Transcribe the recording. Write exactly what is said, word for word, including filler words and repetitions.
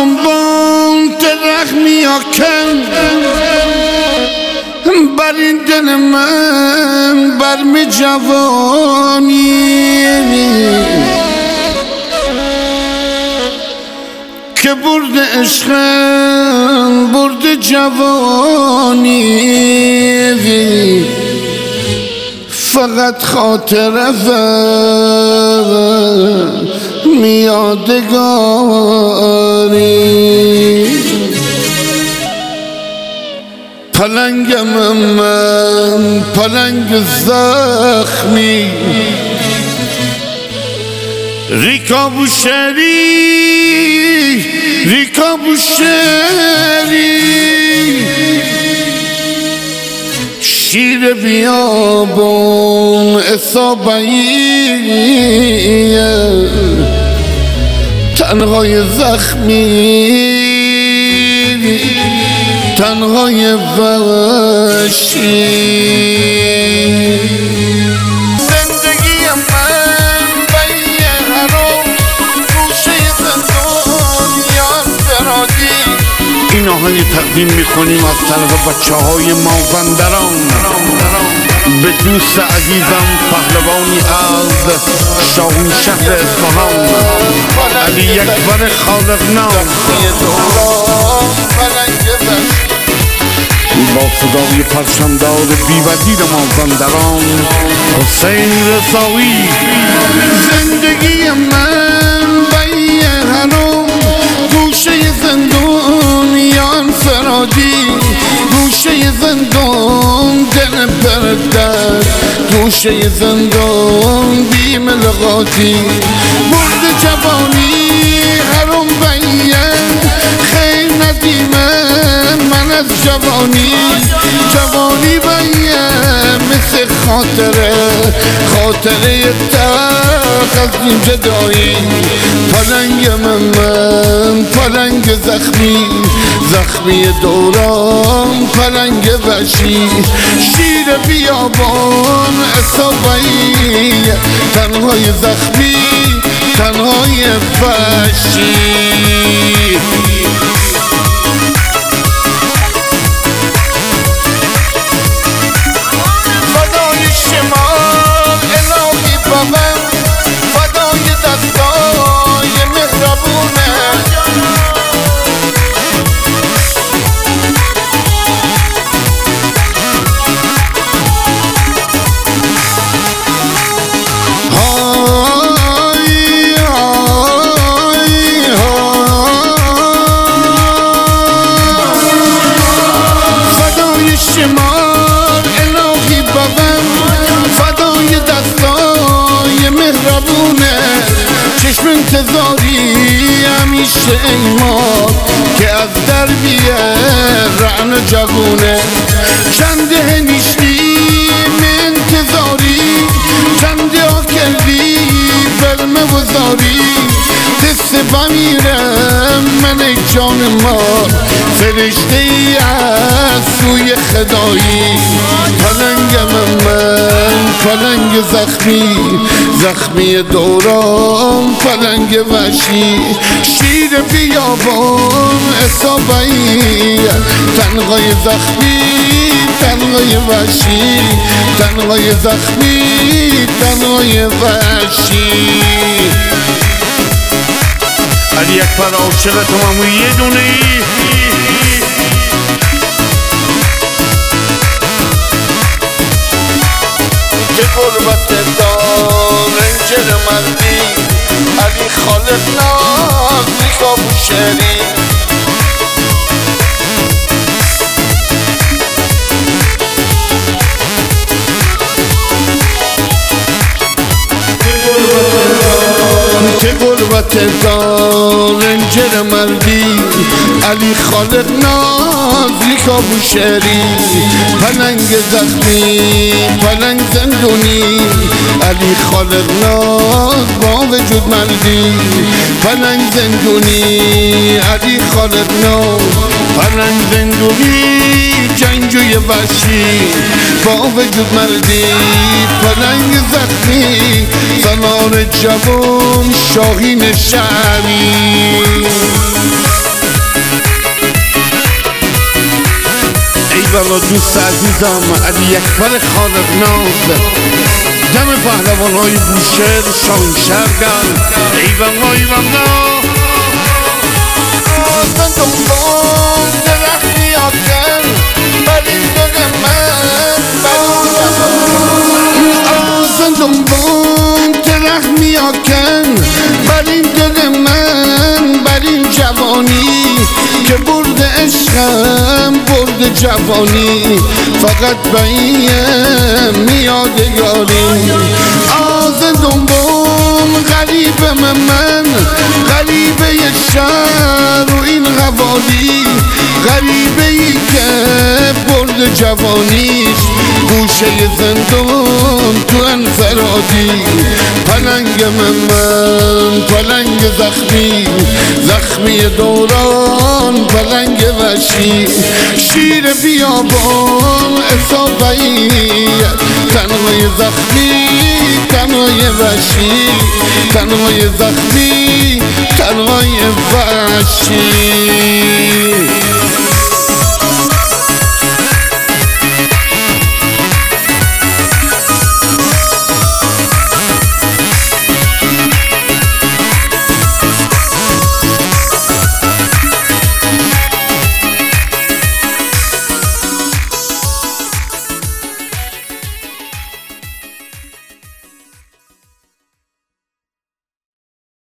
بان درخ میاکن بر این دل من برم جوانی که برد عشقم برد جوانی فقط خاطره میادگاری پلنگم من پلنگ زخمی ریکا بوشهری ریکا بوشهری شیر بیابون اصابعیه تنهای زخمی تنهای وحشی زندگی من بیه هرام گوشه زندان یار فرادی. این آهنگ تقدیم میکنیم از طرف بچه های مازندران به دوست عزیزم پهلوانی از شاهین شهر اصفهان علی اکبر خالق‌ناز با صدای پرچمدار بی‌وزیر مازندران حسین رضایی. زندگی من بیه هرام گوشه زندون یان فرادی گوشه زندون دل پردر گوشه زندون بی ملغاتی برد جوانی هرم بیان خیر ندیمن من از جوانی جوانی بیان مثل خاطره خاطره تلخ از این جدایی پلنگ من من پلنگ زخمی زخمی دوران پلنگ وحشی شیر بیابان اصابعی تنهای زخمی تنهای وحشی. فدای شمال الهی بابم فدای دستای مهربونه شمال الهی بابم فدای دستای مهربونه چشم انتظاری همیشه ایمان که از در بیه رعن جوونه چنده نیشتی انتظاری چنده ها کردی فلم وزاری دست بمیرم من ای جان ما فرشته ای از سوی خدایی پلنگم من پلنگ زخمی زخمی دوران پلنگ وحشی شیر بیابان اصابعی تنهای زخمی تنهای وحشی تنهای زخمی تنهای وحشی. علی اکبر عاشق تمام یه دونه ای که غربت دار رنجر مردی علی خالق‌ناز ریکا بوشهری. که غربت دار رنجر مردی علی خالق‌ناز ریکا بوشهری پلنگ زخمی پلنگ زندونی علی خالق‌ناز با وجود مردی پلنگ زندونی علی خالق‌ناز پلنگ زندونی جنگجوی وحشی با وجود مردی پلنگ زخمی سالار جوان شاهین شهری. برا دوست عزیزم علی اکبر خالق ناز، دم پهلوان های بوشهر شاهین شهرگان. ایوان ایوان آزن دنبال درخت میاکن بر این دل من آزن دنبال درخت میاکن بر این دل من بر این جوانی که برد عشقم برد جوانی فقط بیم میاد یاری. آزن دنبال غریب من غریبه شهر و این قوالی غریبه ای که برد جوانیش گوشه زندان تو انفرادی. پلنگ من پلنگ زخمی زخمی دوران پلنگ وشی شیر بیابان اصابهی تنهای زخمی تنهای وشی تنهای زخمی تنهای وشی.